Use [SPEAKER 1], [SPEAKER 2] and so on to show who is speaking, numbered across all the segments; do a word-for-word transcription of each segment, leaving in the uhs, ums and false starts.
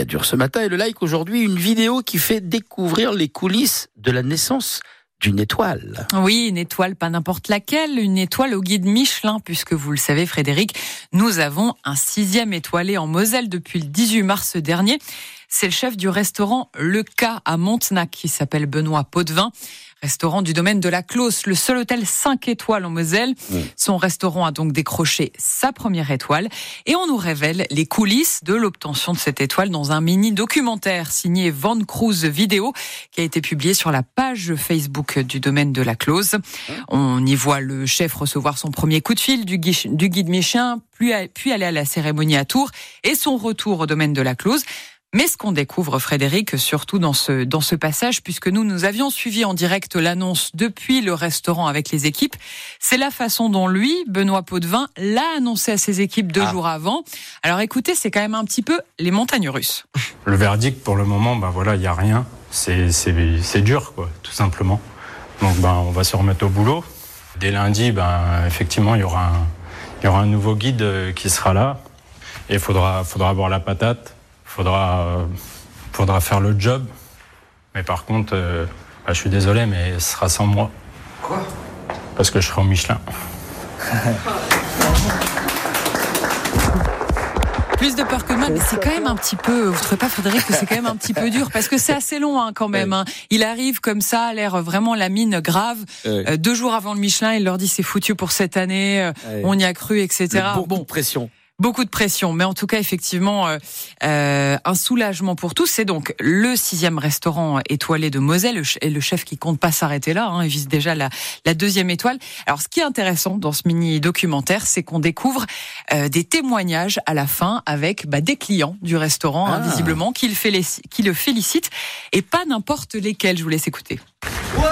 [SPEAKER 1] Cadur ce matin et le like aujourd'hui, une vidéo qui fait découvrir les coulisses de la naissance d'une étoile.
[SPEAKER 2] Oui, une étoile, pas n'importe laquelle, une étoile au guide Michelin, puisque vous le savez Frédéric, nous avons un sixième étoilé en Moselle depuis le dix-huit mars dernier. C'est le chef du restaurant Le K à Montenac qui s'appelle Benoît Potvin. Restaurant du domaine de la Clos, le seul hôtel cinq étoiles en Moselle. Mmh. Son restaurant a donc décroché sa première étoile et on nous révèle les coulisses de l'obtention de cette étoile dans un mini-documentaire signé Van Cruz Vidéo qui a été publié sur la page Facebook du domaine de la Clos. Mmh. On y voit le chef recevoir son premier coup de fil du guide, du guide Michelin, puis, puis aller à la cérémonie à Tours et son retour au domaine de la Clos. Mais ce qu'on découvre, Frédéric, surtout dans ce, dans ce passage, puisque nous, nous avions suivi en direct l'annonce depuis le restaurant avec les équipes, c'est la façon dont lui, Benoît Potvin, l'a annoncé à ses équipes deux ah. jours avant. Alors écoutez, c'est quand même un petit peu les montagnes russes.
[SPEAKER 3] Le verdict, pour le moment, ben voilà, il n'y a rien. C'est, c'est, c'est dur, quoi, tout simplement. Donc ben, on va se remettre au boulot. Dès lundi, ben, effectivement, il y aura un, il y aura un nouveau guide qui sera là. Et il faudra, faudra avoir la patate. Faudra, euh, faudra faire le job, mais par contre, euh, bah, je suis désolé, mais ce sera sans moi.
[SPEAKER 4] Quoi ?
[SPEAKER 3] Parce que je serai au Michelin.
[SPEAKER 2] Plus de peur que de mal, mais c'est quand même un petit peu, vous trouvez pas Frédéric que c'est quand même un petit peu dur, parce que c'est assez long hein, quand même. Hein. Il arrive comme ça, a l'air vraiment la mine grave. Oui. Euh, deux jours avant le Michelin, il leur dit c'est foutu pour cette année, oui. On y a cru, et cetera.
[SPEAKER 1] Beaucoup bon. de pression.
[SPEAKER 2] Beaucoup de pression, mais en tout cas, effectivement, euh, euh, un soulagement pour tous. C'est donc le sixième restaurant étoilé de Moselle, et le chef qui compte pas s'arrêter là, hein, il vise déjà la, la deuxième étoile. Alors, ce qui est intéressant dans ce mini-documentaire, c'est qu'on découvre euh, des témoignages à la fin avec bah, des clients du restaurant, ah. hein, visiblement, qui le, félic- qui le félicitent, et pas n'importe lesquels. Je vous laisse écouter. Ouais.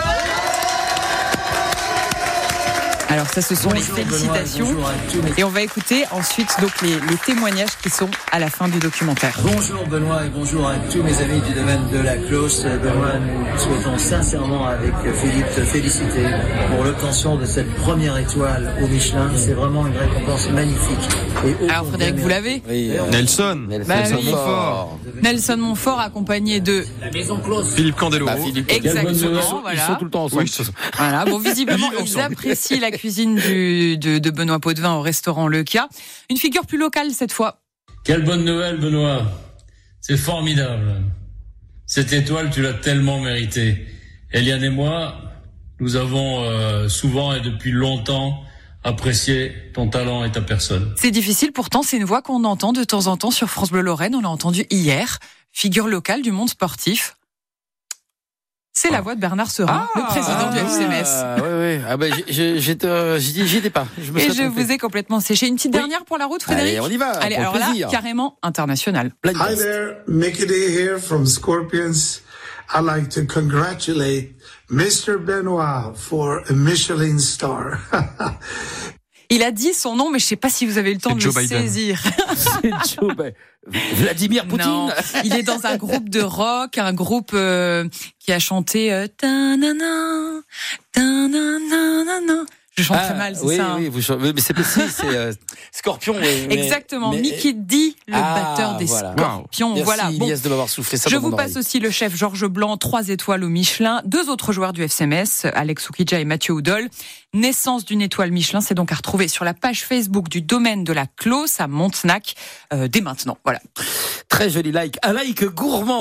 [SPEAKER 2] Alors ça, ce sont bonjour, les félicitations. Benoît, et on va écouter ensuite donc les, les témoignages qui sont à la fin du documentaire.
[SPEAKER 4] Bonjour Benoît et bonjour à tous mes amis du domaine de la Clos. Benoît, nous souhaitons sincèrement avec Philippe te féliciter pour l'obtention de cette première étoile au Michelin. C'est vraiment une récompense magnifique.
[SPEAKER 2] Et alors Frédéric, vous l'avez
[SPEAKER 5] oui, euh, Nelson.
[SPEAKER 2] Nelson, bah, Nelson oui. Montfort. Nelson Montfort accompagné de
[SPEAKER 4] la Maison Clos.
[SPEAKER 5] Philippe Candeloro.
[SPEAKER 2] Bah, Philippe Exactement. Ils sont,
[SPEAKER 1] voilà.
[SPEAKER 2] Ils
[SPEAKER 1] sont tout le temps ensemble.
[SPEAKER 5] Oui,
[SPEAKER 2] voilà. Bon, visiblement, ils ensemble. apprécient la cuisine du, de, de Benoît Potvin au restaurant Le K. Une figure plus locale cette fois.
[SPEAKER 6] Quelle bonne nouvelle, Benoît. C'est formidable. Cette étoile, tu l'as tellement méritée. Eliane et moi, nous avons euh, souvent et depuis longtemps apprécié ton talent et ta personne.
[SPEAKER 2] C'est difficile, pourtant c'est une voix qu'on entend de temps en temps sur France Bleu Lorraine. On l'a entendu hier. Figure locale du monde sportif. C'est ah. la voix de Bernard Serin, ah, le président ah, du F C M S.
[SPEAKER 1] Ah, oui, oui. Ah, ben, j'étais, j'y étais pas. Je me
[SPEAKER 2] Et je vous ai complètement séché. Une petite oui. dernière pour la route, Frédéric?
[SPEAKER 1] Allez, on y va.
[SPEAKER 2] Allez, alors
[SPEAKER 1] plaisir.
[SPEAKER 2] là, carrément international.
[SPEAKER 7] Hi there, Mickey D here from Scorpions. I'd like to congratulate Mister Benoit for a Michelin star.
[SPEAKER 2] Il a dit son nom, mais je ne sais pas si vous avez eu le temps
[SPEAKER 5] c'est
[SPEAKER 2] de
[SPEAKER 5] Joe
[SPEAKER 2] le
[SPEAKER 5] Biden.
[SPEAKER 2] saisir.
[SPEAKER 1] C'est Joe Biden. Vladimir Poutine.
[SPEAKER 2] Non, il est dans un groupe de rock, un groupe euh, qui a chanté euh, ta-na-na, ta-na-na-na-na. Je chante ah, très mal, c'est
[SPEAKER 1] oui,
[SPEAKER 2] ça.
[SPEAKER 1] Oui, vous chantez, mais c'est possible, c'est euh, Scorpion. Mais,
[SPEAKER 2] Exactement,
[SPEAKER 1] mais,
[SPEAKER 2] Mickey D, le
[SPEAKER 1] ah,
[SPEAKER 2] batteur des
[SPEAKER 1] voilà.
[SPEAKER 2] Scorpions.
[SPEAKER 1] Merci,
[SPEAKER 2] voilà.
[SPEAKER 1] Bon, de m'avoir soufflé ça
[SPEAKER 2] je
[SPEAKER 1] dans
[SPEAKER 2] vous
[SPEAKER 1] mon
[SPEAKER 2] passe
[SPEAKER 1] oreille.
[SPEAKER 2] aussi le chef Georges Blanc, trois étoiles au Michelin, deux autres joueurs du F C M S, Alex Soukidja et Mathieu Oudol. Naissance d'une étoile Michelin, c'est donc à retrouver sur la page Facebook du domaine de la Clos à Montenac euh, dès maintenant. Voilà.
[SPEAKER 1] Très joli like, un like gourmand.